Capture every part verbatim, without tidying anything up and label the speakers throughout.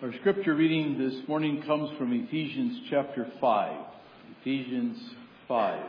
Speaker 1: Our scripture reading this morning comes from Ephesians chapter five. Ephesians five.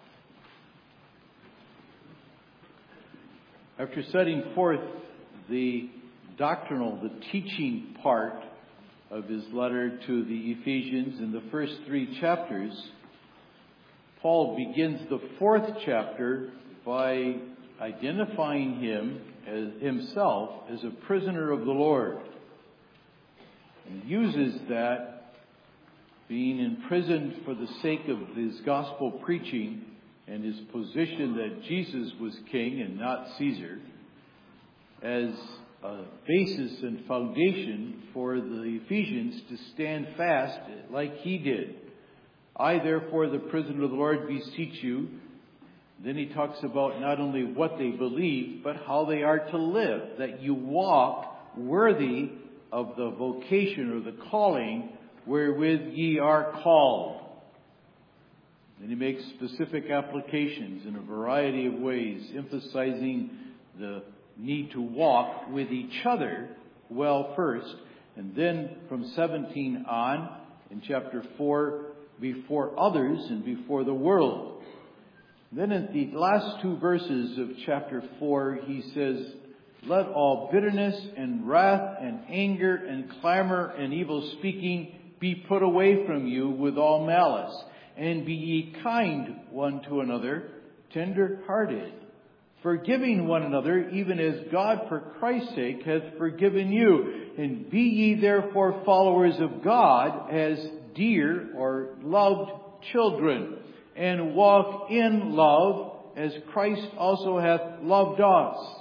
Speaker 1: After setting forth the doctrinal, the teaching part of his letter to the Ephesians in the first three chapters, Paul begins the fourth chapter by identifying him as himself as a prisoner of the Lord. And uses that, being imprisoned for the sake of his gospel preaching and his position that Jesus was king and not Caesar, as a basis and foundation for the Ephesians to stand fast like he did. I, therefore, the prisoner of the Lord, beseech you. Then he talks about not only what they believe, but how they are to live, that you walk worthy of the vocation or the calling wherewith ye are called. And he makes specific applications in a variety of ways, emphasizing the need to walk with each other well first, and then from seventeen on, in chapter four, before others and before the world. Then in the last two verses of chapter four, he says, let all bitterness and wrath and anger and clamor and evil speaking be put away from you with all malice. And be ye kind one to another, tender-hearted, forgiving one another, even as God for Christ's sake hath forgiven you. And be ye therefore followers of God as dear or loved children, and walk in love as Christ also hath loved us,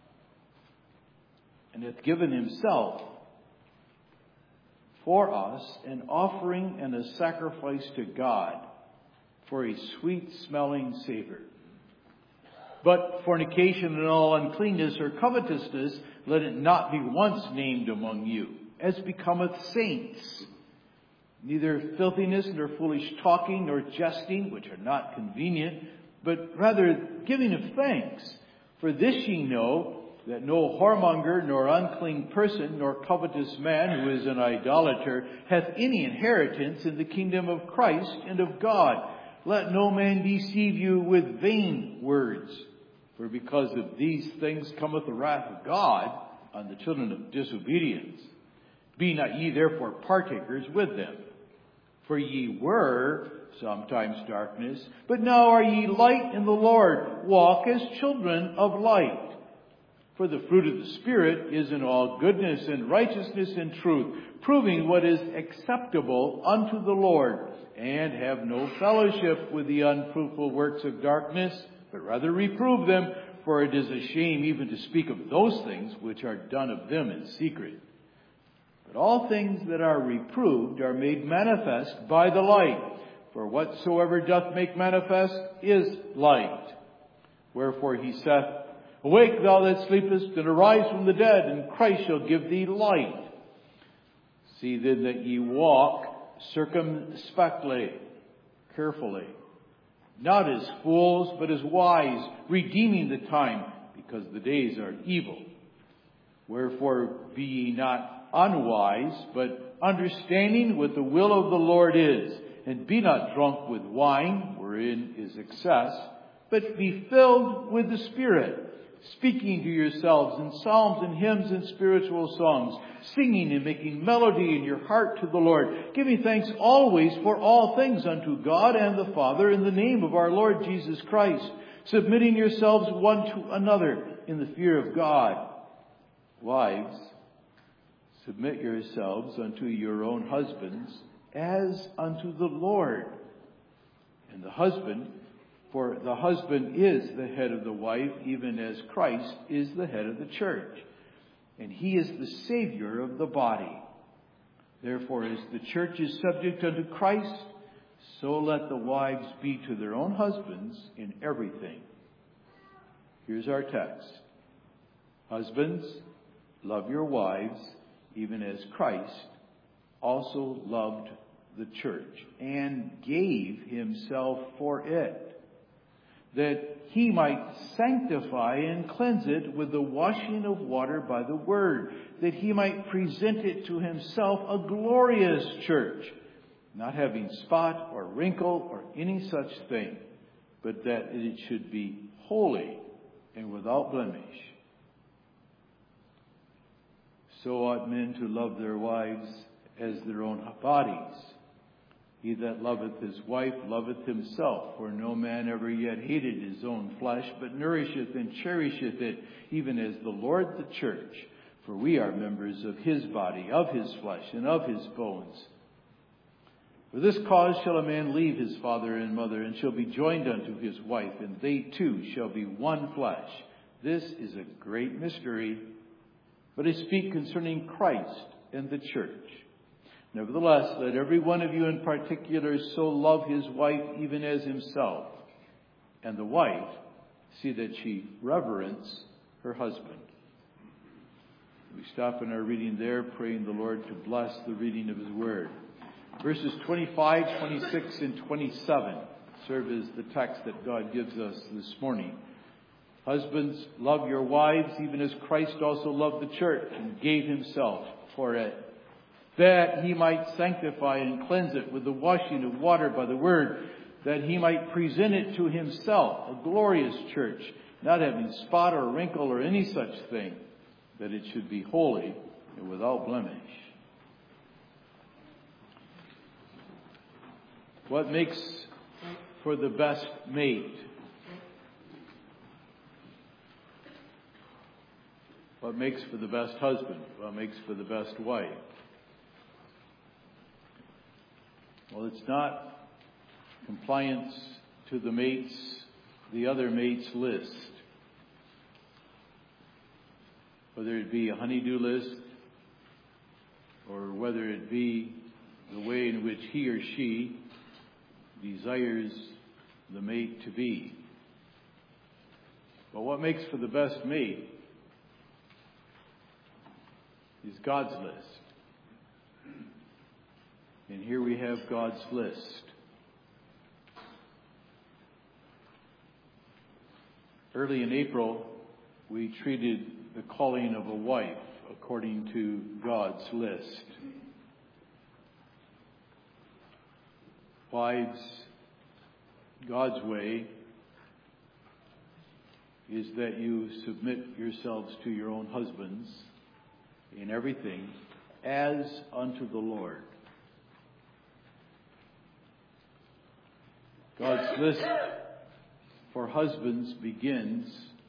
Speaker 1: and hath given himself for us an offering and a sacrifice to God for a sweet-smelling savor. But fornication and all uncleanness or covetousness, let it not be once named among you, as becometh saints. Neither filthiness, nor foolish talking, nor jesting, which are not convenient, but rather giving of thanks. For this ye know, that no whoremonger, nor unclean person, nor covetous man who is an idolater, hath any inheritance in the kingdom of Christ and of God. Let no man deceive you with vain words. For because of these things cometh the wrath of God on the children of disobedience. Be not ye therefore partakers with them. For ye were sometimes darkness, but now are ye light in the Lord. Walk as children of light. For the fruit of the Spirit is in all goodness and righteousness and truth, proving what is acceptable unto the Lord. And have no fellowship with the unfruitful works of darkness, but rather reprove them. For it is a shame even to speak of those things which are done of them in secret. But all things that are reproved are made manifest by the light. For whatsoever doth make manifest is light. Wherefore he saith, awake, thou that sleepest, and arise from the dead, and Christ shall give thee light. See then that ye walk circumspectly, carefully, not as fools, but as wise, redeeming the time, because the days are evil. Wherefore be ye not unwise, but understanding what the will of the Lord is. And be not drunk with wine, wherein is excess, but be filled with the Spirit, speaking to yourselves in psalms and hymns and spiritual songs, singing and making melody in your heart to the Lord, giving thanks always for all things unto God and the Father in the name of our Lord Jesus Christ, submitting yourselves one to another in the fear of God. Wives, submit yourselves unto your own husbands as unto the Lord. And the husband, for the husband is the head of the wife, even as Christ is the head of the church. And he is the Savior of the body. Therefore, as the church is subject unto Christ, so let the wives be to their own husbands in everything. Here's our text. Husbands, love your wives, even as Christ also loved the church and gave himself for it, that he might sanctify and cleanse it with the washing of water by the word, that he might present it to himself a glorious church, not having spot or wrinkle or any such thing, but that it should be holy and without blemish. So ought men to love their wives as their own bodies. He that loveth his wife loveth himself, for no man ever yet hated his own flesh, but nourisheth and cherisheth it, even as the Lord the church. For we are members of his body, of his flesh, and of his bones. For this cause shall a man leave his father and mother, and shall be joined unto his wife, and they two shall be one flesh. This is a great mystery, but I speak concerning Christ and the church. Nevertheless, let every one of you in particular so love his wife even as himself, and the wife see that she reverence her husband. We stop in our reading there, praying the Lord to bless the reading of his word. Verses twenty-five, twenty-six, and twenty-seven serve as the text that God gives us this morning. Husbands, love your wives, even as Christ also loved the church and gave himself for it, that he might sanctify and cleanse it with the washing of water by the word, that he might present it to himself, a glorious church, not having spot or wrinkle or any such thing, that it should be holy and without blemish. What makes for the best mate? What makes for the best husband? What makes for the best wife? Well, it's not compliance to the mates, the other mates list. Whether it be a honey-do list, or whether it be the way in which he or she desires the mate to be. But what makes for the best mate is God's list. And here we have God's list. Early in April, we treated the calling of a wife according to God's list. Wives, God's way is that you submit yourselves to your own husbands in everything as unto the Lord. God's list for husbands begins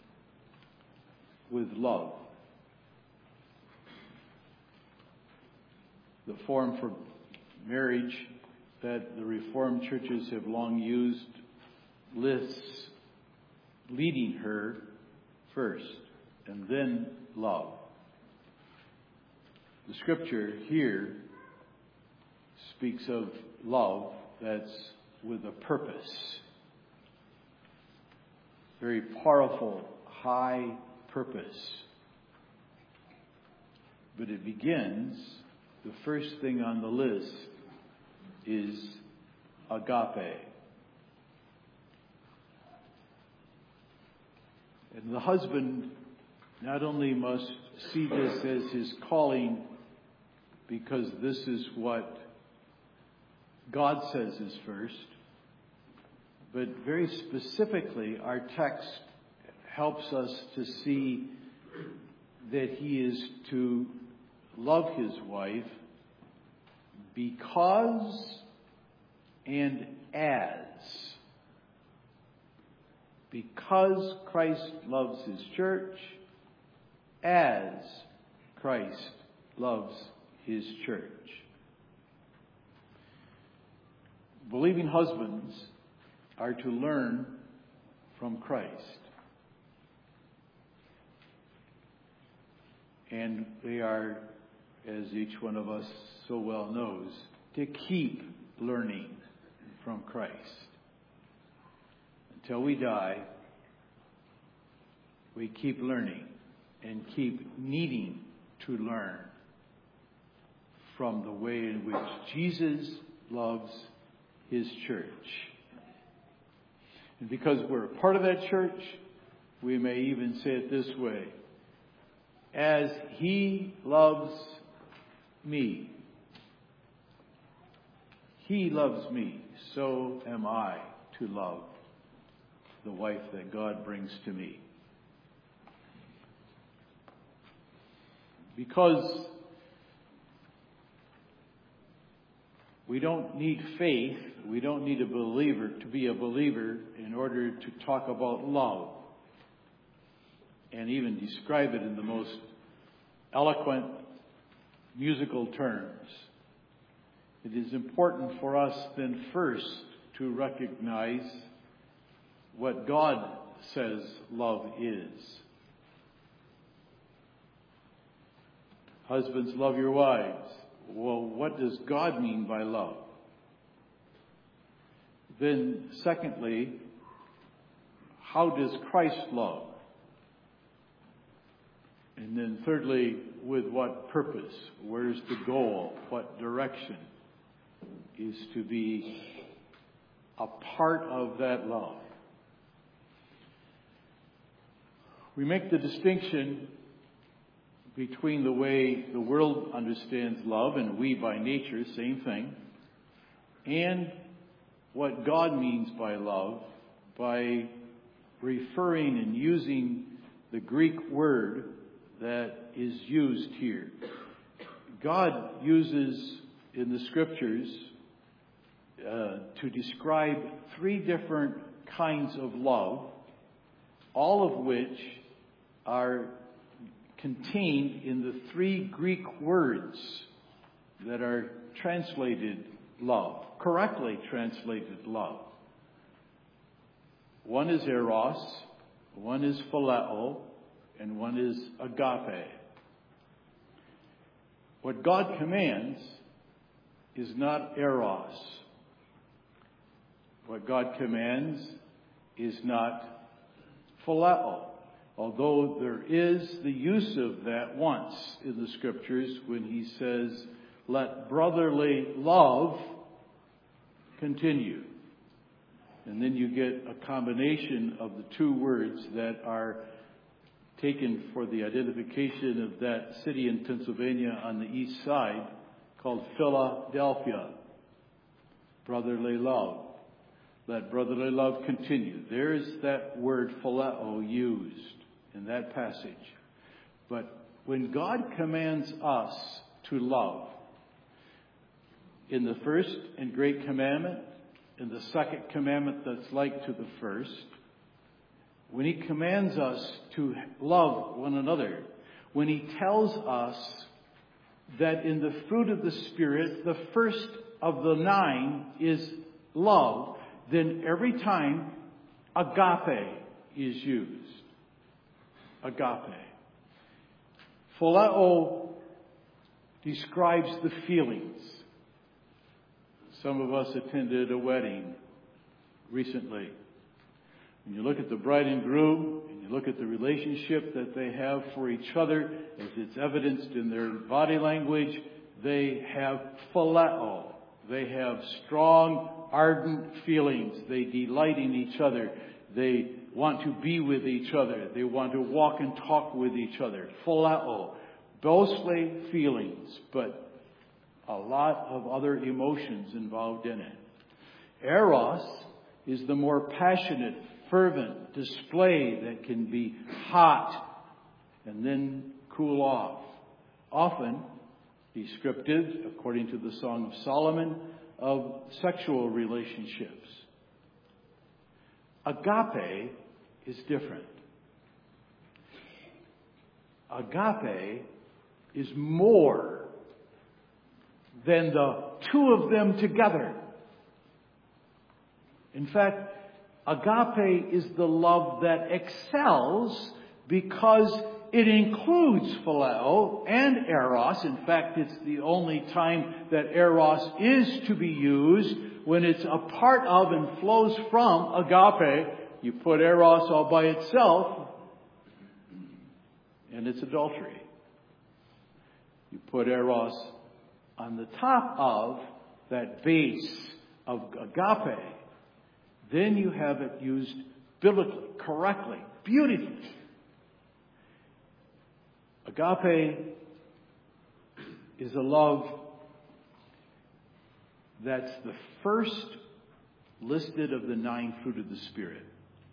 Speaker 1: with love. The form for marriage that the Reformed churches have long used lists leading her first, and then love. The scripture here speaks of love that's with a purpose. Very powerful, high purpose. But it begins, the first thing on the list is agape. And the husband not only must see this as his calling, because this is what God says is first, but very specifically, our text helps us to see that he is to love his wife because and as. Because Christ loves his church, as Christ loves his church. Believing husbands are to learn from Christ. And they are, as each one of us so well knows, to keep learning from Christ. Until we die, we keep learning and keep needing to learn from the way in which Jesus loves his church. And because we're a part of that church, we may even say it this way: as He loves me, He loves me, so am I to love the wife that God brings to me. Because we don't need faith, we don't need a believer to be a believer in order to talk about love and even describe it in the most eloquent musical terms. It is important for us then first to recognize what God says love is. Husbands, love your wives. Well, what does God mean by love? Then, secondly, how does Christ love? And then thirdly, with what purpose? Where's the goal? What direction is to be a part of that love? We make the distinction between the way the world understands love, and we by nature, same thing, and what God means by love by referring and using the Greek word that is used here. God uses in the Scriptures uh, to describe three different kinds of love, all of which are contained in the three Greek words that are translated love, correctly translated love. One is eros, one is phileo, and one is agape. What God commands is not eros. What God commands is not phileo. Although there is the use of that once in the Scriptures when He says, let brotherly love continue. And then you get a combination of the two words that are taken for the identification of that city in Pennsylvania on the east side called Philadelphia. Brotherly love. Let brotherly love continue. There's that word phileo used in that passage. But when God commands us to love, in the first and great commandment, in the second commandment that's like to the first, when He commands us to love one another, when He tells us that in the fruit of the Spirit, the first of the nine is love, then every time agape is used. Agape. Phileo describes the feelings. Some of us attended a wedding recently. When you look at the bride and groom, and you look at the relationship that they have for each other, as it's evidenced in their body language, they have phileo. They have strong, ardent feelings. They delight in each other. They want to be with each other. They want to walk and talk with each other. Phileo. Mostly feelings, but a lot of other emotions involved in it. Eros is the more passionate, fervent display that can be hot and then cool off. Often descriptive, according to the Song of Solomon, of sexual relationships. Agape is different. Agape is more than the two of them together. In fact, agape is the love that excels because it includes phileo and eros. In fact, it's the only time that eros is to be used, when it's a part of and flows from agape. You put eros all by itself, and it's adultery. You put eros on the top of that base of agape, then you have it used biblically, correctly, beautifully. Agape is a love that's the first listed of the nine fruit of the Spirit.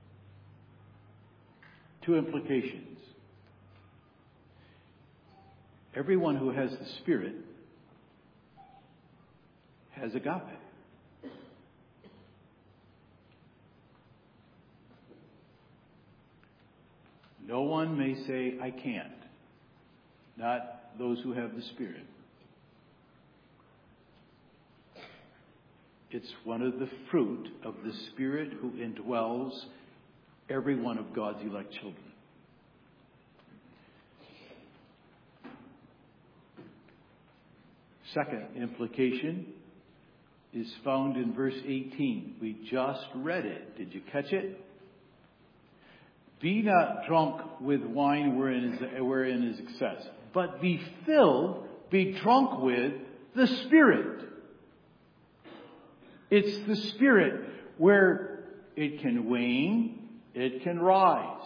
Speaker 1: Two implications. Everyone who has the Spirit has agape. No one may say, I can't. Not those who have the Spirit. It's one of the fruit of the Spirit who indwells every one of God's elect children. Second implication is found in verse eighteen. We just read it. Did you catch it? Be not drunk with wine wherein is, wherein is excess, but be filled, be drunk with the Spirit. It's the Spirit where it can wane, it can rise.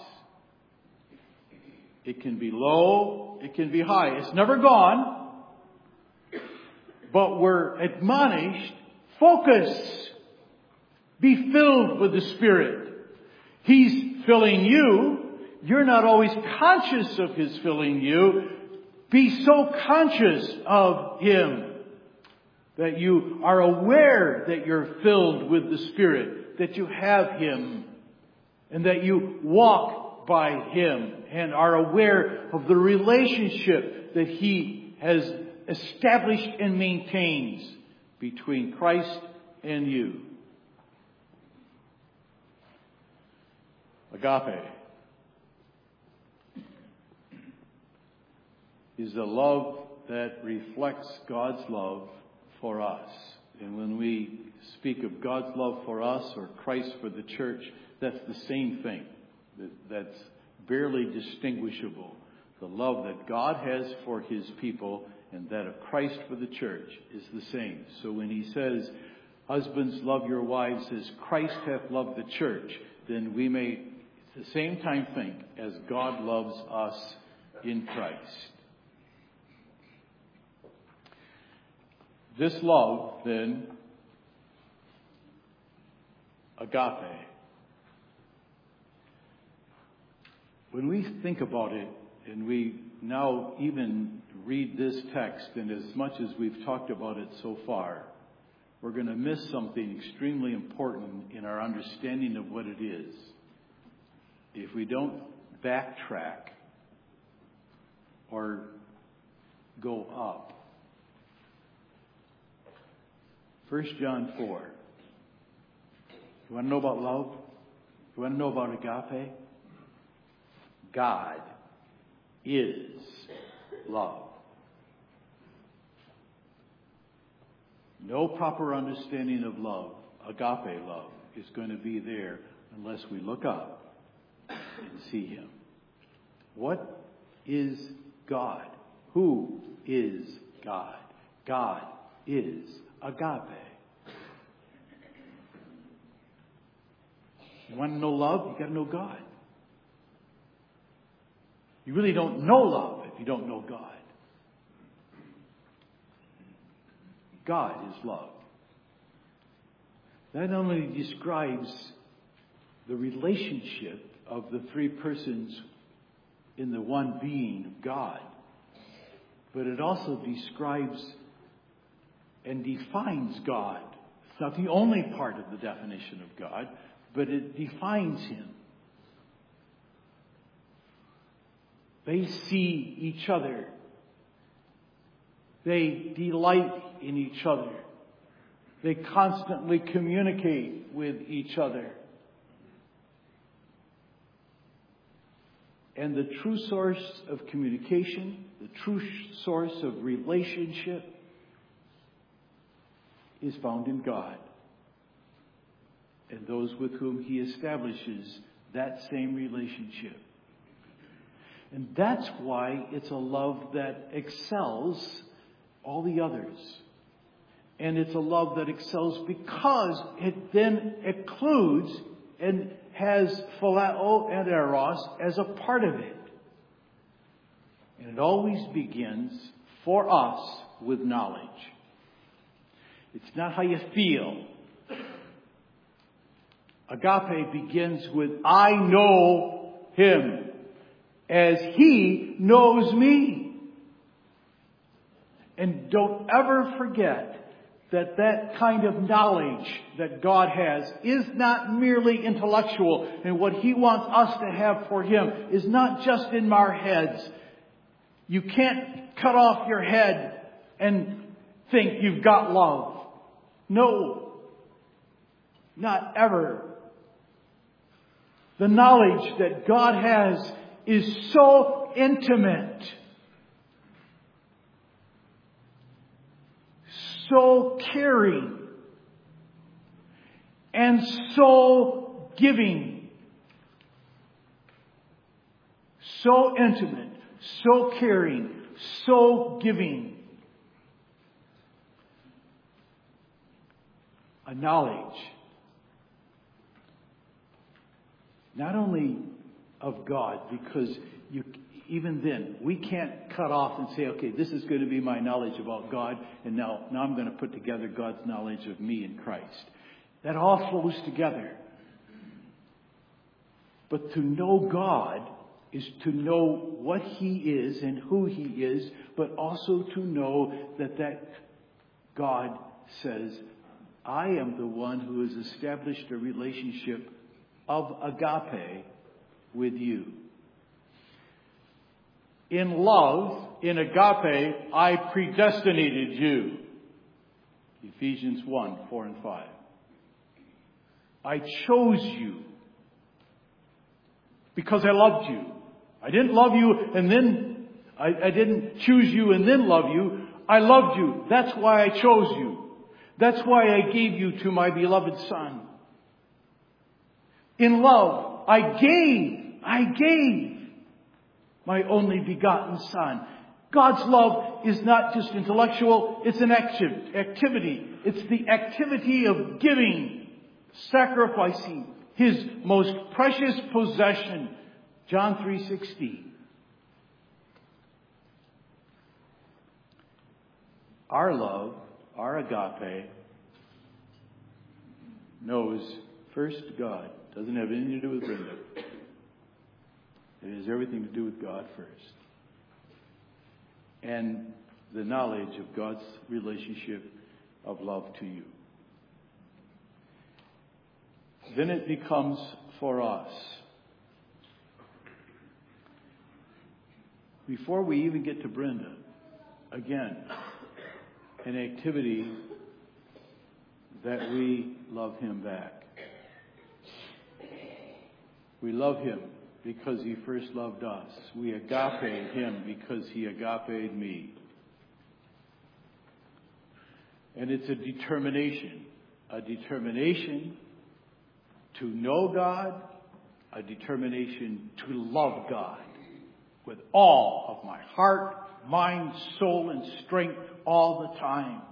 Speaker 1: It can be low, it can be high. It's never gone, but we're admonished, focus. Be filled with the Spirit. He's filling you. You're not always conscious of His filling you. Be so conscious of Him that you are aware that you're filled with the Spirit, that you have Him, and that you walk by Him and are aware of the relationship that He has established and maintains between Christ and you. Agape is a love that reflects God's love for us. And when we speak of God's love for us or Christ for the church, that's the same thing. That's barely distinguishable. The love that God has for His people and that of Christ for the church is the same. So when He says, husbands, love your wives as Christ hath loved the church, then we may at the same time think as God loves us in Christ. This love, then, agape, when we think about it, and we now even read this text, and as much as we've talked about it so far, we're going to miss something extremely important in our understanding of what it is if we don't backtrack or go up. First John four. You want to know about love? You want to know about agape? God is love. No proper understanding of love, agape love, is going to be there unless we look up and see Him. What is God? Who is God? God is agape. You want to know love? You got to know God. You really don't know love if you don't know God. God is love. That not only describes the relationship of the three persons in the one being of God, but it also describes and defines God. It's not the only part of the definition of God, but it defines Him. They see each other. They delight in each other. They constantly communicate with each other. And the true source of communication, the true source of relationship, is found in God and those with whom He establishes that same relationship. And that's why it's a love that excels all the others And it's a love that excels because it then includes and has phileo and eros as a part of it. And it always begins for us with knowledge. It's not how you feel. Agape begins with, I know him as he knows me. And don't ever forget that that kind of knowledge that God has is not merely intellectual. And what he wants us to have for him is not just in our heads. You can't cut off your head and think you've got love. No. Not ever. The knowledge that God has is so intimate, so caring, and so giving. So intimate, so caring, so giving. A knowledge not only of God, because you, even then, we can't cut off and say, okay, this is going to be my knowledge about God, and now, now I'm going to put together God's knowledge of me in Christ. That all flows together. But to know God is to know what he is and who he is, but also to know that that God says, I am the one who has established a relationship of agape with you. In love, in agape, I predestinated you. Ephesians one, four and five. I chose you because I loved you. I didn't love you and then, I, I didn't choose you and then love you. I loved you. That's why I chose you. That's why I gave you to my beloved Son. In love, I gave, I gave my only begotten Son. God's love is not just intellectual, it's an activity. It's the activity of giving, sacrificing his most precious possession. John three sixteen. Our love, our agape, knows first God. Doesn't have anything to do with Brenda. It has everything to do with God first. And the knowledge of God's relationship of love to you. Then it becomes for us. Before we even get to Brenda, again, an activity that we love him back. We love him because he first loved us. We agape him because he agape me. And it's a determination. A determination to know God. A determination to love God with all of my heart, mind, soul, and strength all the time.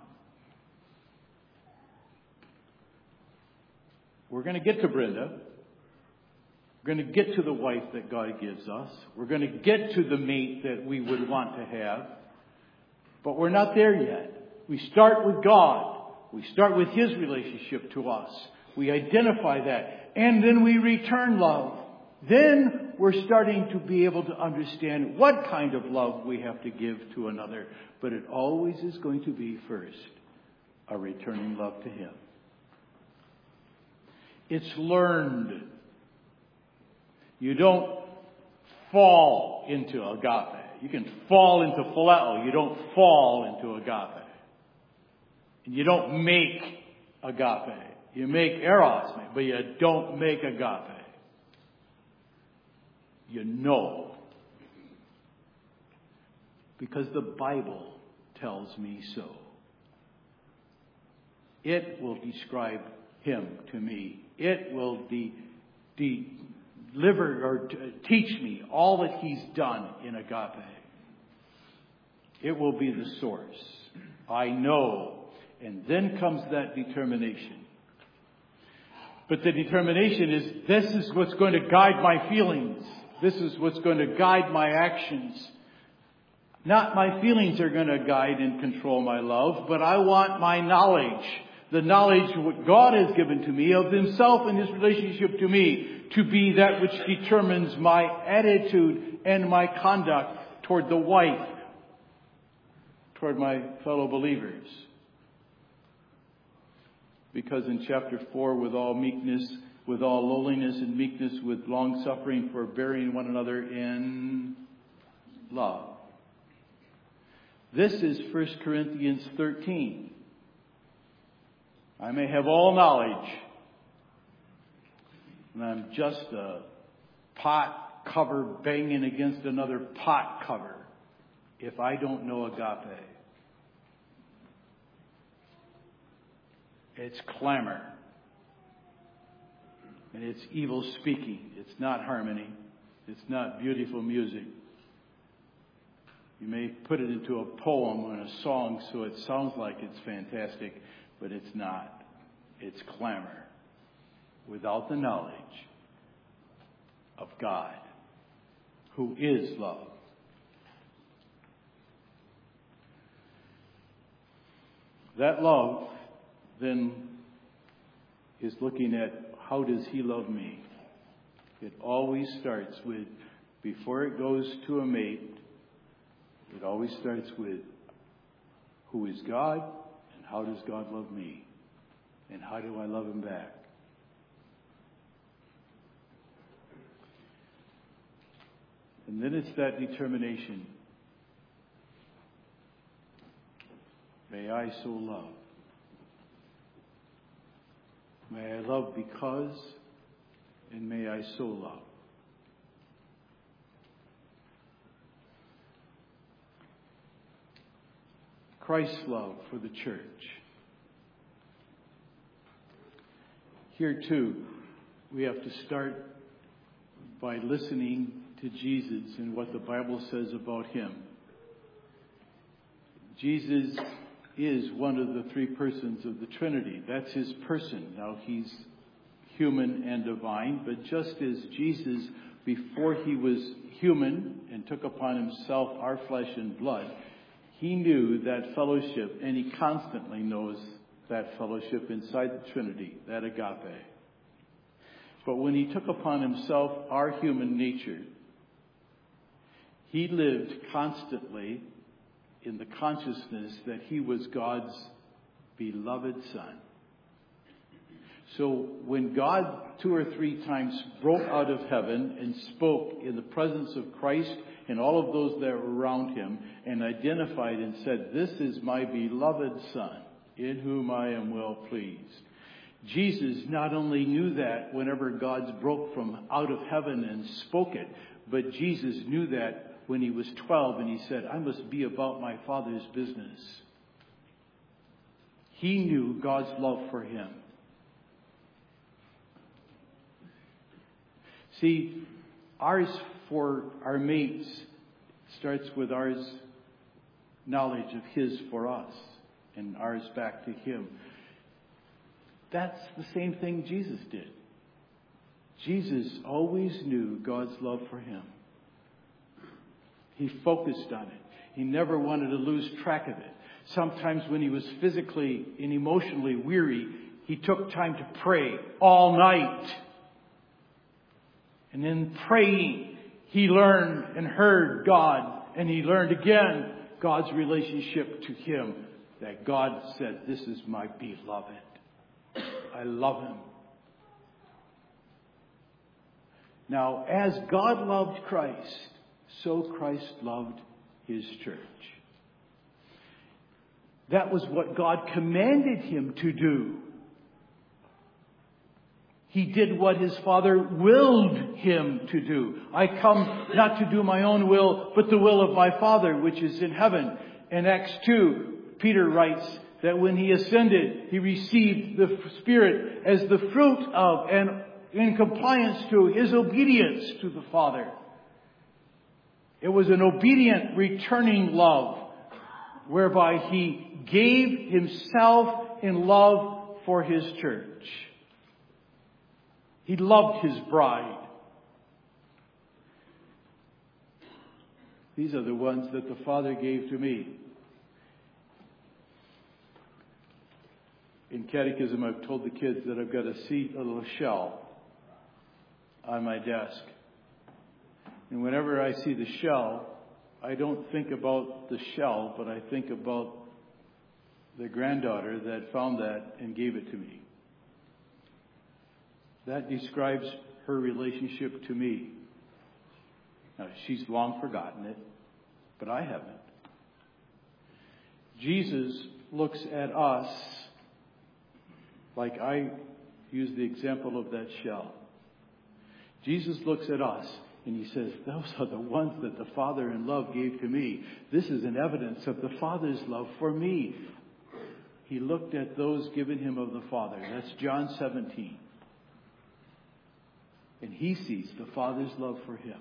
Speaker 1: We're going to get to Brenda. We're going to get to the wife that God gives us. We're going to get to the mate that we would want to have. But we're not there yet. We start with God. We start with his relationship to us. We identify that. And then we return love. Then we're starting to be able to understand what kind of love we have to give to another. But it always is going to be first a returning love to him. It's learned. You don't fall into agape. You can fall into phileo. You don't fall into agape. And you don't make agape. You make eros, but you don't make agape. You know. Because the Bible tells me so. It will describe him to me. It will de- de- deliver or t- teach me all that he's done in agape. It will be the source. I know. And then comes that determination. But the determination is, this is what's going to guide my feelings. This is what's going to guide my actions. Not my feelings are going to guide and control my love, but I want my knowledge. The knowledge of what God has given to me of Himself and His relationship to me to be that which determines my attitude and my conduct toward the wife, toward my fellow believers. Because in chapter four, with all meekness, with all lowliness and meekness, with long suffering, forbearing one another in love. This is First Corinthians thirteen. I may have all knowledge, and I'm just a pot cover banging against another pot cover if I don't know agape. It's clamor. And it's evil speaking. It's not harmony. It's not beautiful music. You may put it into a poem or a song so it sounds like it's fantastic, but it's not. It's clamor without the knowledge of God, who is love. That love then is looking at, how does He love me? It always starts with, before it goes to a mate, it always starts with, who is God and how does God love me? And how do I love Him back? And then it's that determination. May I so love. May I love because, and may I so love. Christ's love for the church. Here too, we have to start by listening to Jesus and what the Bible says about Him. Jesus is one of the three persons of the Trinity. That's His person. Now, He's human and divine, but just as Jesus, before He was human and took upon Himself our flesh and blood, He knew that fellowship, and He constantly knows that fellowship inside the Trinity, that agape. But when He took upon Himself our human nature, He lived constantly in the consciousness that He was God's beloved Son. So when God two or three times broke out of heaven and spoke in the presence of Christ and all of those that were around Him and identified and said, "This is my beloved Son, in whom I am well pleased." Jesus not only knew that whenever God broke from out of heaven and spoke it, but Jesus knew that when He was twelve and He said, "I must be about my Father's business." He knew God's love for Him. See, ours for our mates starts with ours knowledge of His for us and ours back to Him. That's the same thing Jesus did. Jesus always knew God's love for Him. He focused on it. He never wanted to lose track of it. Sometimes when He was physically and emotionally weary, He took time to pray all night. And in praying, He learned and heard God. And He learned again God's relationship to Him. That God said, "This is my beloved. I love Him." Now, as God loved Christ, so Christ loved His church. That was what God commanded Him to do. He did what His Father willed Him to do. "I come not to do my own will, but the will of my Father, which is in heaven." In Acts two, Peter writes that when He ascended, He received the Spirit as the fruit of and in compliance to His obedience to the Father. It was an obedient, returning love. whereby he gave himself in love for his church. He loved his bride. These are the ones that the Father gave to me. In catechism, I've told the kids that I've got a seat, a little shell on my desk. And whenever I see the shell, I don't think about the shell, but I think about the granddaughter that found that and gave it to me. That describes her relationship to me. Now, she's long forgotten it, but I haven't. Jesus looks at us like I use the example of that shell. Jesus looks at us and he says, those are the ones that the Father in love gave to me. This is an evidence of the Father's love for me. He looked at those given him of the Father. That's John seventeen. And he sees the Father's love for him.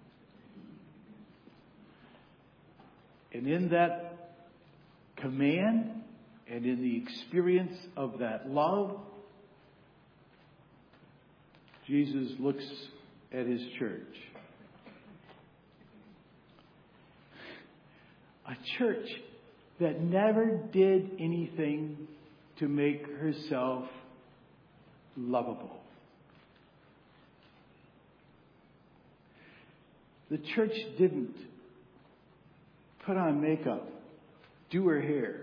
Speaker 1: And in that command and in the experience of that love, Jesus looks at his church. A church that never did anything to make herself lovable. The church didn't put on makeup, do her hair.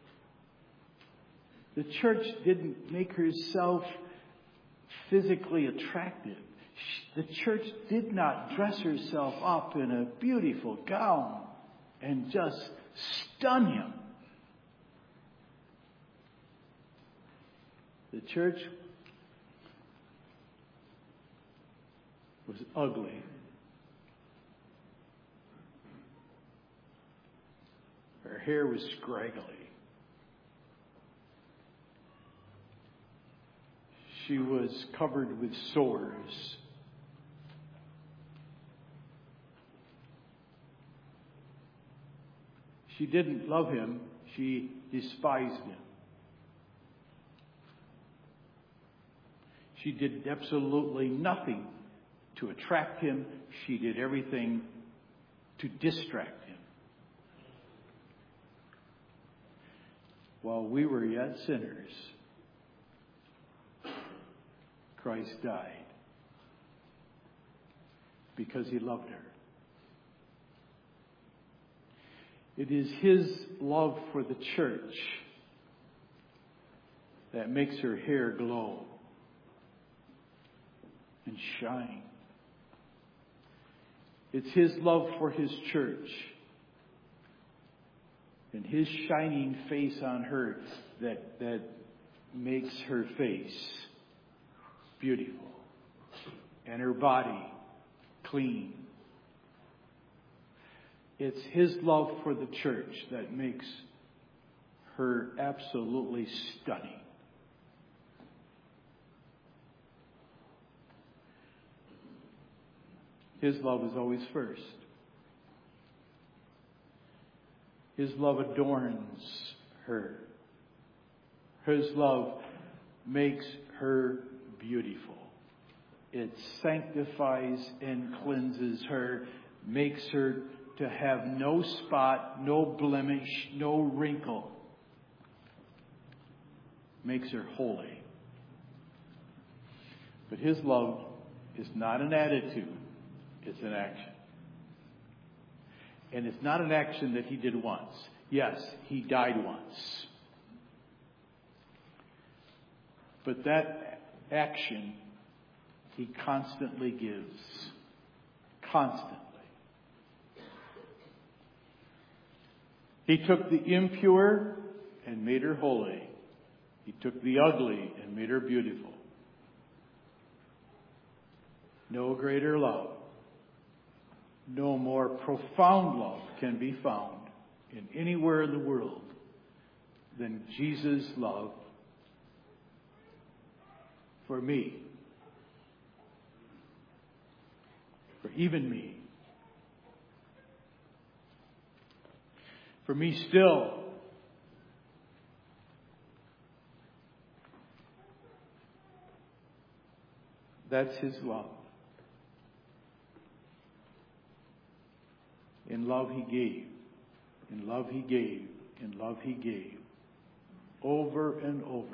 Speaker 1: The church didn't make herself physically attractive. The church did not dress herself up in a beautiful gown and just stun him. The church was ugly. Her hair was scraggly. She was covered with sores. She didn't love him. She despised him. She did absolutely nothing to attract him. She did everything to distract him. While we were yet sinners, Christ died because he loved her. It is his love for the church that makes her hair glow and shine. It's his love for his church and his shining face on her that, that makes her face beautiful and her body clean. It's his love for the church that makes her absolutely stunning. His love is always first. His love adorns her. His love makes her beautiful. It sanctifies and cleanses her, makes her to have no spot, no blemish, no wrinkle. Makes her holy. But his love is not an attitude, it's an action. And it's not an action that he did once. Yes, he died once. But that action he constantly gives. Constantly. He took the impure and made her holy. He took the ugly and made her beautiful. No greater love, no more profound love can be found in anywhere in the world than Jesus' love for me. For even me. for me still. That's His love. In love He gave. In love He gave. In love He gave. Over and over.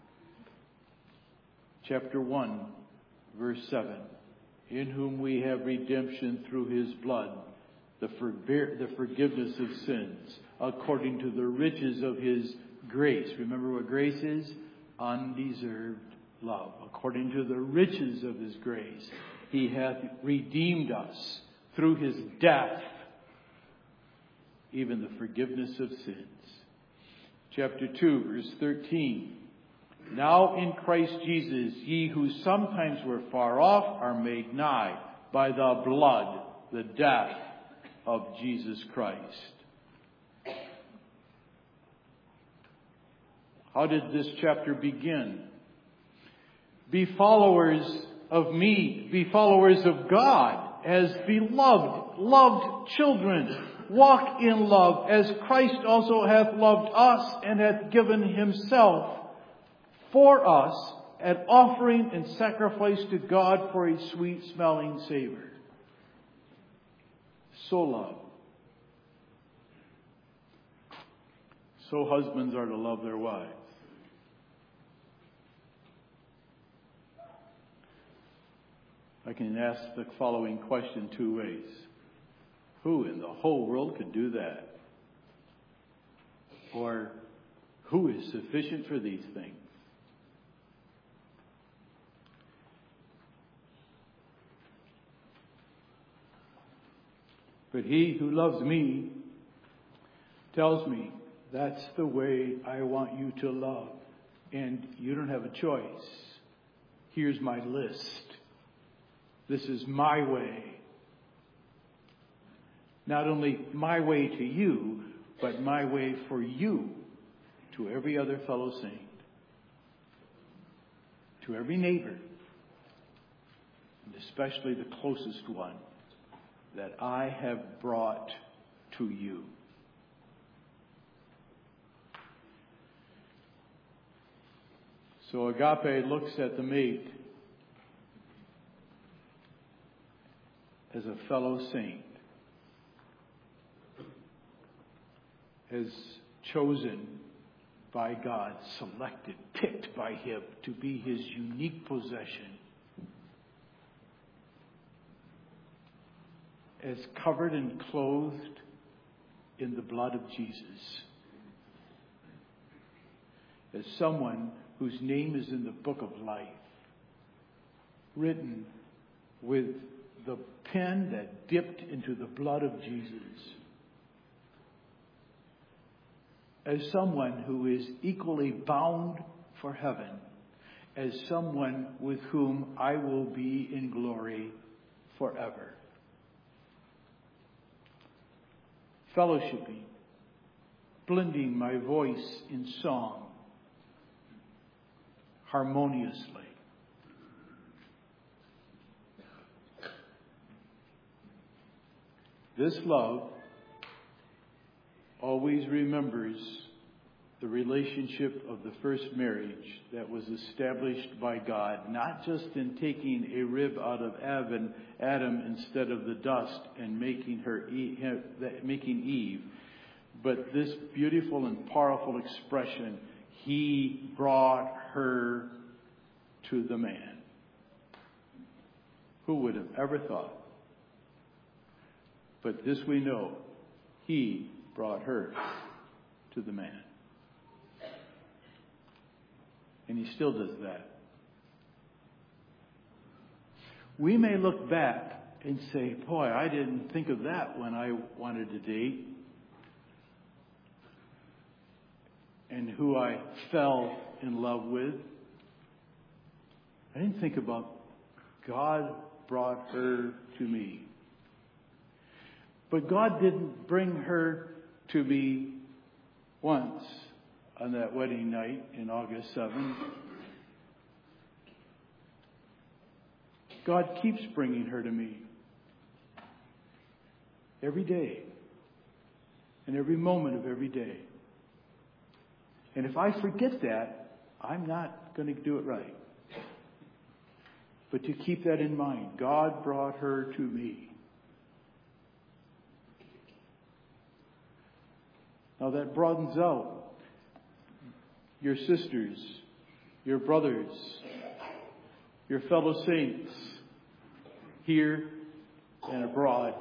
Speaker 1: Chapter one, verse seven. In whom we have redemption through His blood, the, forbear, the forgiveness of sins, according to the riches of His grace. Remember what grace is? Undeserved love. According to the riches of His grace, He hath redeemed us through His death, even the forgiveness of sins. Chapter two, verse thirteen. Now in Christ Jesus, ye who sometimes were far off are made nigh by the blood, the death of Jesus Christ. How did this chapter begin? Be followers of me, be followers of God as beloved, loved children. Walk in love as Christ also hath loved us and hath given Himself for us, an offering and sacrifice to God for a sweet smelling savor. So love. So husbands are to love their wives. I can ask the following question two ways. Who in the whole world could do that? Or who is sufficient for these things? But he who loves me tells me that's the way I want you to love. And you don't have a choice. Here's my list. This is my way. Not only my way to you, but my way for you to every other fellow saint, to every neighbor, and especially the closest one that I have brought to you. So agape looks at the mate as a fellow saint, as chosen by God, selected, picked by Him to be His unique possession, as covered and clothed in the blood of Jesus, as someone whose name is in the book of life, written with the pen that dipped into the blood of Jesus, as someone who is equally bound for heaven, as someone with whom I will be in glory forever. Fellowshipping, blending my voice in song harmoniously. This love always remembers the relationship of the first marriage that was established by God, not just in taking a rib out of Adam, Adam instead of the dust and making her making Eve, but this beautiful and powerful expression, He brought her to the man. Who would have ever thought? But this we know, He brought her to the man. And He still does that. We may look back and say, boy, I didn't think of that when I wanted to date. And who I fell in love with. I didn't think about God brought her to me. But God didn't bring her to me once on that wedding night in August seventh. God keeps bringing her to me every day. and every moment of every day. And if I forget that, I'm not going to do it right. But to keep that in mind, God brought her to me. Now that broadens out your sisters, your brothers, your fellow saints here and abroad.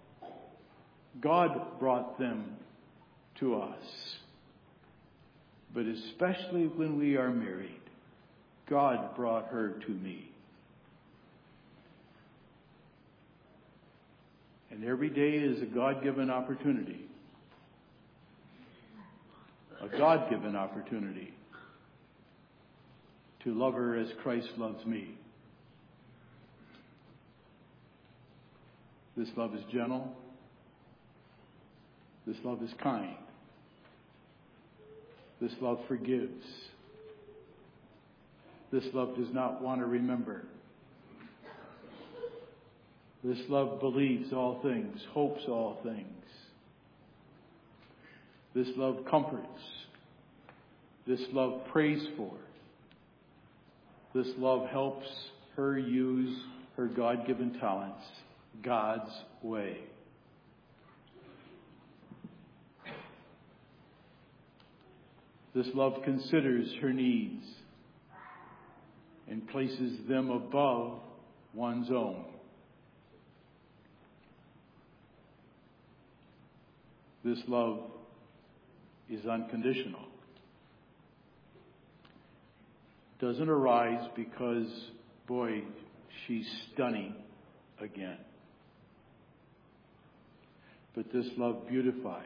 Speaker 1: God brought them to us. But especially when we are married, God brought her to me. And every day is a God-given opportunity. A God-given opportunity to love her as Christ loves me. This love is gentle. This love is kind. This love forgives. This love does not want to remember. This love believes all things, hopes all things. This love comforts. This love prays for. This love helps her use her God-given talents God's way. This love considers her needs and places them above one's own. This love is unconditional. Doesn't arise because, boy, she's stunning again. But this love beautifies.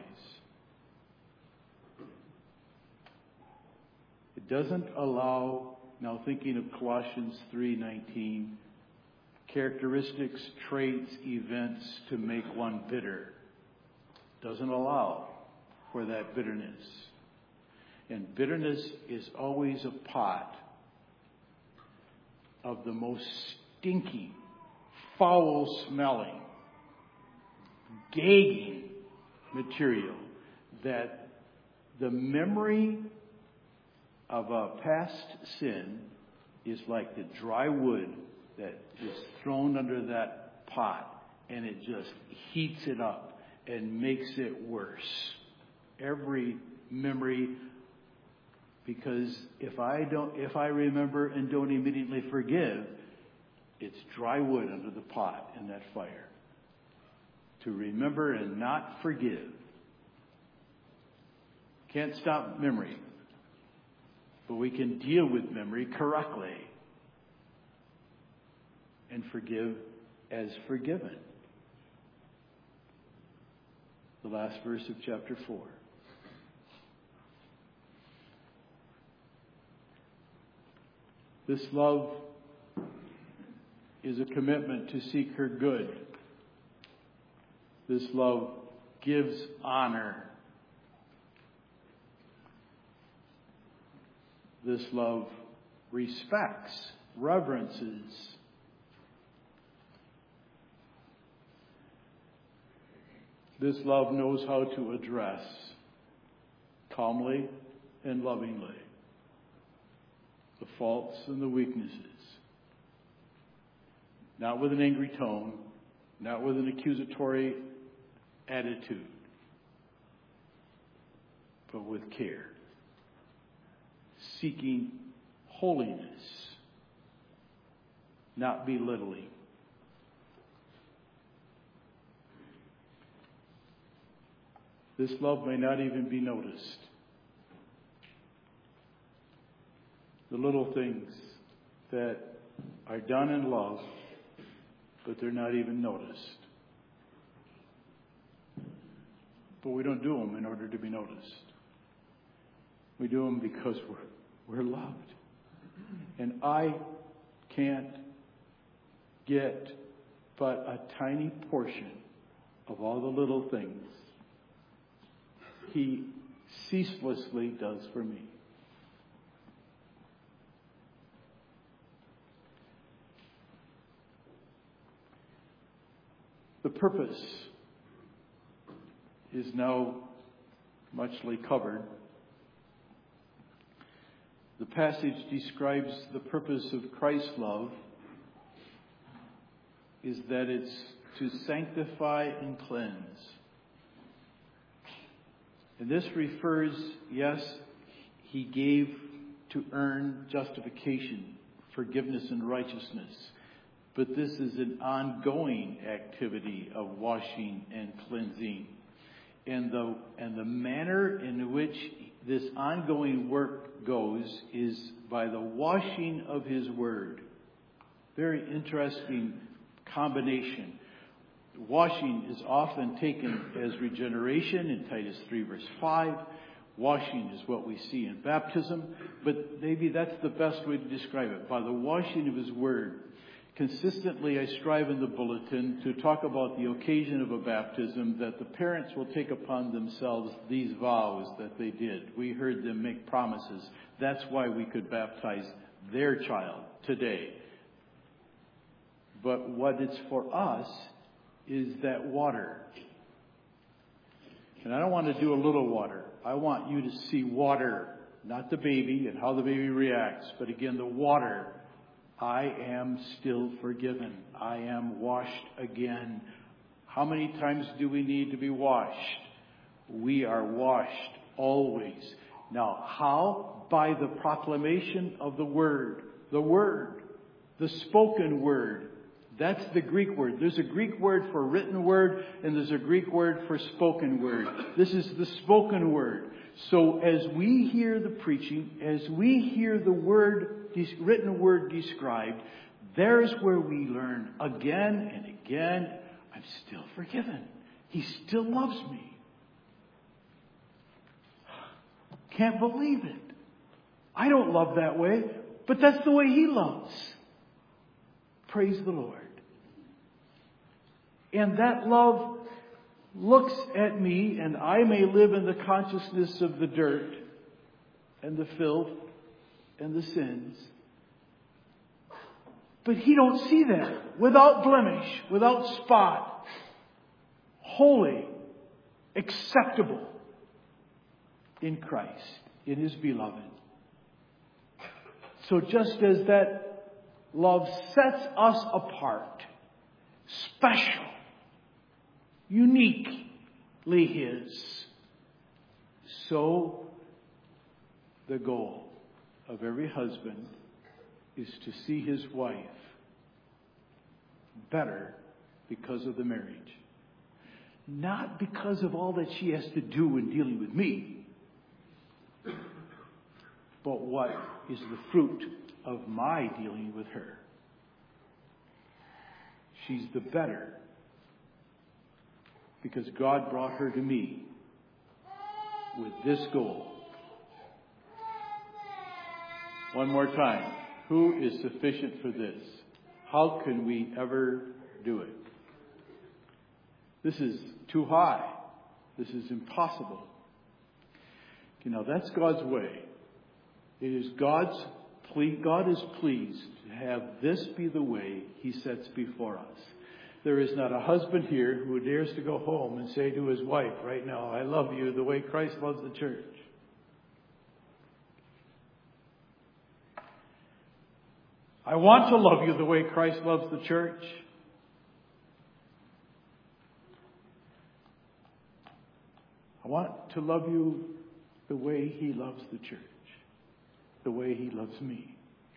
Speaker 1: It doesn't allow, now thinking of Colossians three nineteen, characteristics, traits, events to make one bitter. Doesn't allow for that bitterness. And bitterness is always a pot of the most stinking, foul-smelling, gagging material that the memory of a past sin is like the dry wood that is thrown under that pot, and it just heats it up and makes it worse. Every memory, because if I don't, if I remember and don't immediately forgive, it's dry wood under the pot in that fire. To remember and not forgive. Can't stop memory, but we can deal with memory correctly and forgive as forgiven. The last verse of chapter four. This love is a commitment to seek her good. This love gives honor. This love respects, reverences. This love knows how to address calmly and lovingly the faults and the weaknesses. Not with an angry tone, not with an accusatory attitude, but with care. Seeking holiness, not belittling. This love may not even be noticed. The little things that are done in love, but they're not even noticed. But we don't do them in order to be noticed. We do them because we're, we're loved. And I can't get but a tiny portion of all the little things He ceaselessly does for me. The purpose is now muchly covered. The passage describes the purpose of Christ's love is that it's to sanctify and cleanse. And this refers, yes, he gave to earn justification, forgiveness and righteousness. But this is an ongoing activity of washing and cleansing. And the, and the manner in which this ongoing work goes is by the washing of his word. Very interesting combination. Washing is often taken as regeneration in Titus three verse five. Washing is what we see in baptism. But maybe that's the best way to describe it. By the washing of his word. Consistently, I strive in the bulletin to talk about the occasion of a baptism that the parents will take upon themselves these vows that they did. We heard them make promises. That's why we could baptize their child today. But what it's for us is that water. And I don't want to do a little water. I want you to see water, not the baby and how the baby reacts, but again, the water. I am still forgiven. I am washed again. How many times do we need to be washed? We are washed always. Now, how? By the proclamation of the Word. The Word. The spoken Word. That's the Greek word. There's a Greek word for written word, and there's a Greek word for spoken word. This is the spoken word. So as we hear the preaching, as we hear the word, written word described, there's where we learn again and again, I'm still forgiven. He still loves me. Can't believe it. I don't love that way, but that's the way he loves. Praise the Lord. And that love looks at me, and I may live in the consciousness of the dirt and the filth and the sins. But he don't see that. Without blemish, without spot, holy, acceptable in Christ, in his beloved. So just as that love sets us apart, special, uniquely his, so the goal of every husband is to see his wife better because of the marriage. Not because of all that she has to do in dealing with me, but what is the fruit of my dealing with her. She's the better because God brought her to me with this goal. One more time. Who is sufficient for this? How can we ever do it? This is too high. This is impossible. You know, that's God's way. It is God's plea. God is pleased to have this be the way he sets before us. There is not a husband here who dares to go home and say to his wife right now, I love you the way Christ loves the church. I want to love you the way Christ loves the church. I want to love you the way he loves the church, the way he loves me.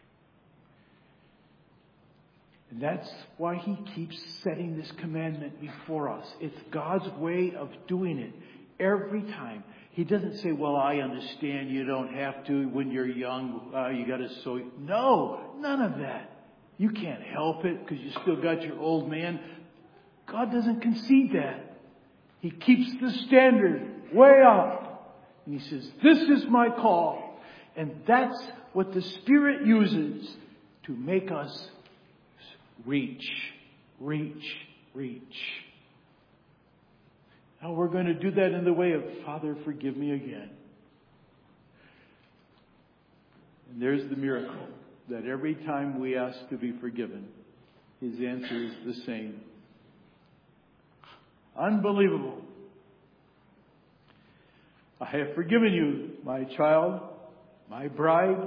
Speaker 1: And that's why he keeps setting this commandment before us. It's God's way of doing it every time. He doesn't say, well, I understand you don't have to when you're young. Uh, you got to sow. No, none of that. You can't help it because you still got your old man. God doesn't concede that. He keeps the standard way up. And he says, this is my call. And that's what the Spirit uses to make us reach, reach, reach. Now we're going to do that in the way of, Father, forgive me again. And there's the miracle, that every time we ask to be forgiven, his answer is the same. Unbelievable. I have forgiven you, my child, my bride.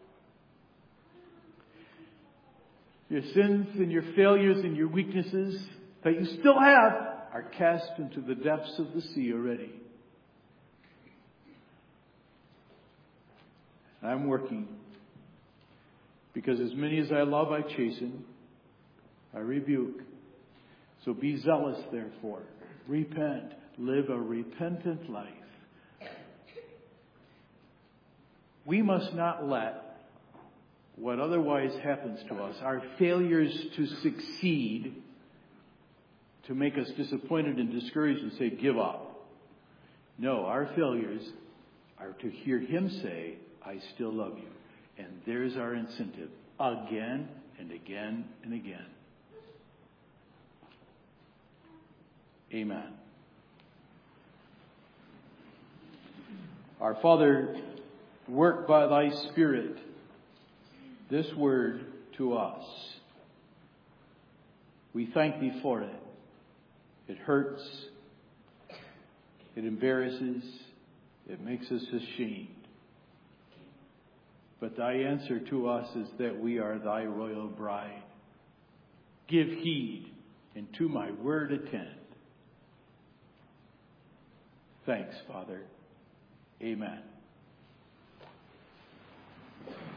Speaker 1: Your sins and your failures and your weaknesses that you still have are cast into the depths of the sea already. I'm working because as many as I love, I chasten, I rebuke. So be zealous, therefore. Repent. Live a repentant life. We must not let what otherwise happens to us, our failures to succeed, to make us disappointed and discouraged and say, give up. No, our failures are to hear Him say, I still love you. And there's our incentive, again and again and again. Amen. Our Father, work by Thy Spirit this word to us. We thank Thee for it. It hurts. It embarrasses. It makes us ashamed. But Thy answer to us is that we are Thy royal bride. Give heed and to my word attend. Thanks, Father. Amen.